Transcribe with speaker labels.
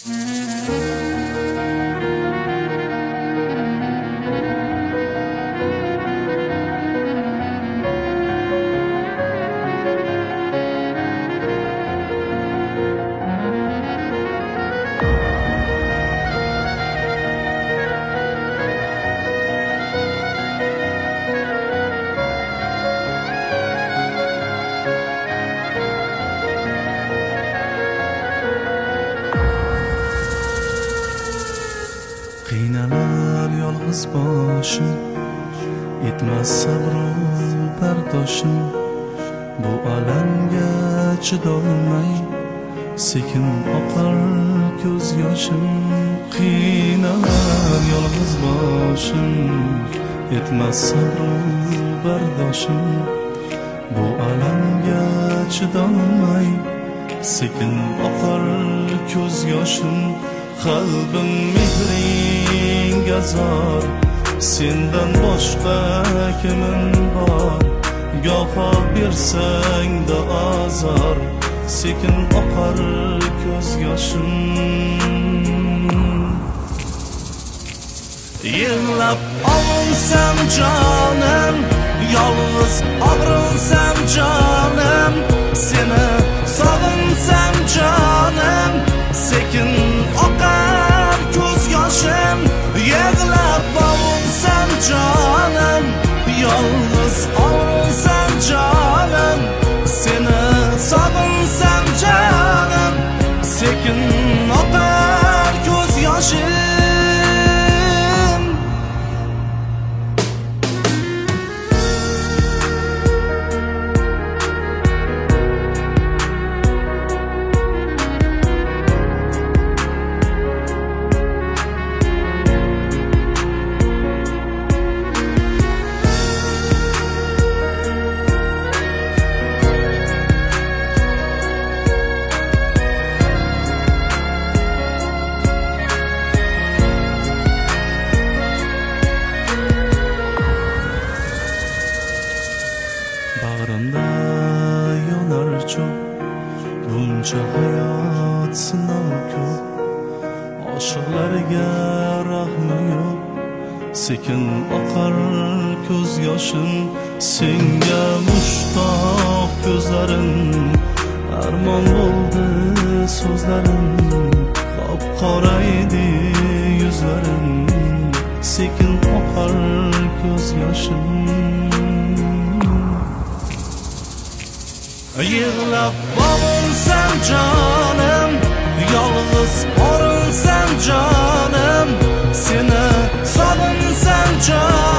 Speaker 1: Qiynalar yolg'iz boshim, yetmas sabru bardoshim. Bu alamga chidolmay sekin oqar ko'z yoshim. Qiynalar yolg'iz boshim, yetmas sabru bardoshim. Bu alamga chidolmay sekin oqar ko'z yoshim. Qalbim mehringga zor, sendan boshqa kimim bor? Goho bersang-da azor, sekin oqar ko'z yoshim. Yig'lab ovunsam jonim, yolg'iz og'rinsam jonim, seni sog'insam jonim, sekin oqar ko'z yoshim. Yig'lab ovunsam jonim, yolg'iz og'rinsam jonim, seni sog'insam jonim, sekin oqar ko'z yoshim. Bağrımda yonar çok, bunca hayat sınav ko'p. Oshiqlarga rahmi yo'q, sekin oqar ko'z yoshim. Senga mushtoq ko'zlarim, armon bo'ldi so'zlarim. Qop-qora edi yuzlarim, sekin oqar ko'z yoshim. Yig'lab ovunsam jonim, yolg'iz og'rinsam jonim, seni sog'insam jonim.